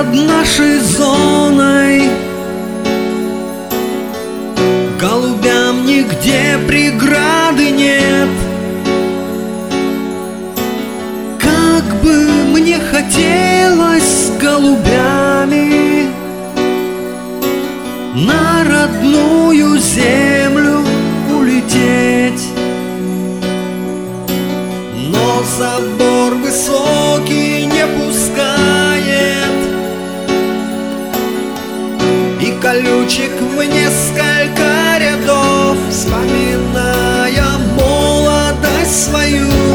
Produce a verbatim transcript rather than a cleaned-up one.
над нашей зоной. Голубям нигде преграды нет. Как бы мне хотелось с голубями на родную землю улететь, но забор высокий не пускает, и колючек в несколько рядов, вспоминая молодость свою.